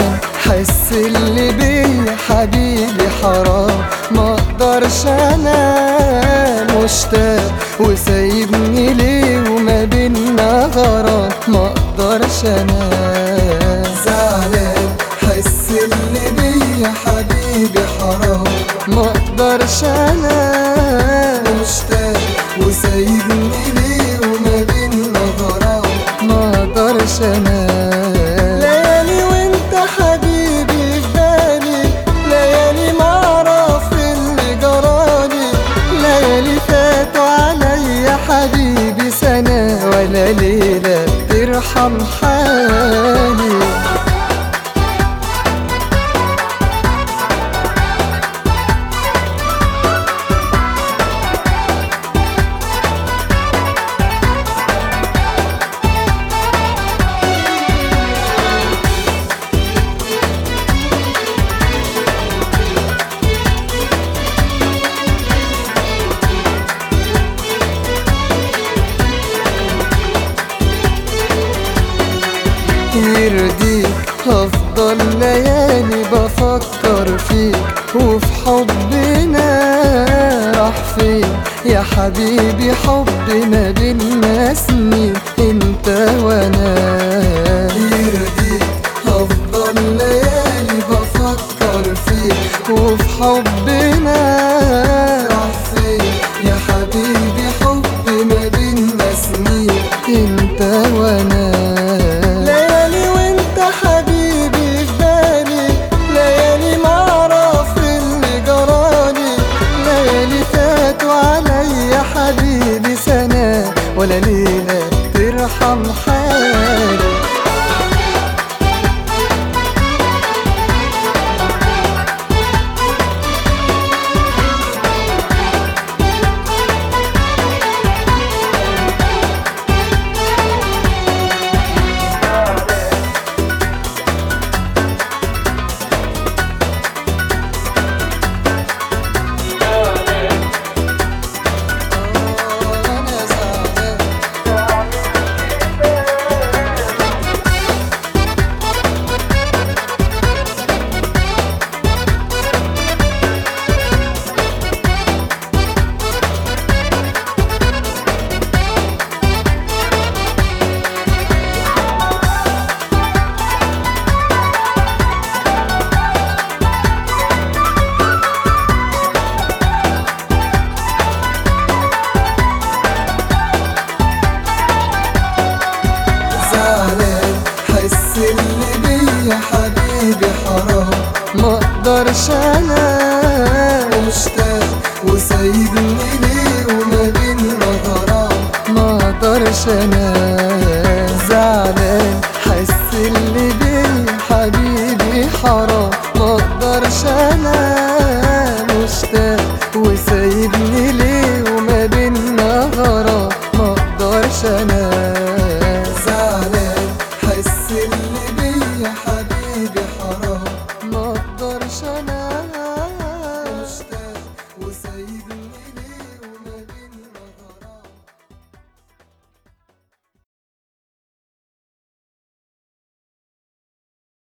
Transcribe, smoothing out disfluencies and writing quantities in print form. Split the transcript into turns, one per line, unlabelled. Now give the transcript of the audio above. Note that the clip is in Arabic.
زعلان حس اللي بيا حبيبي حرام، ما اقدرش انا مشتاق وسايبني ليه وما بينا غرام، ما اقدرش انا زعلان حس اللي بيا حبيبي حرام، ما اقدرش انا مشتاق وسايبني ليه وما بينا غرام، ما اقدرش انا ليالي وانت حبيبي في بالي، ليالي معرف اللي جرالي، ليالي فاتوا عليا حبيبي سنة ولا ليلة ترحم حالي. يرضيك هفضل ليالي بفكر فيك وفي حبنا راح فين يا حبيبي، حبنا بينا سنين انت وانا. يرضيك هفضل ليالي بفكر فيك وفي حبنا راح فين يا حبيبي، حبنا بينا سنين انت وانا. حبيبي سنة ولا ليلة ترحم حالي. حس اللي بيا حبيبي حرام، ما اقدرش انا مشتاق وسايبني ليه وما بينا غرام، ما اقدرش انا زعلان حس اللي بيا حبيبي حرام.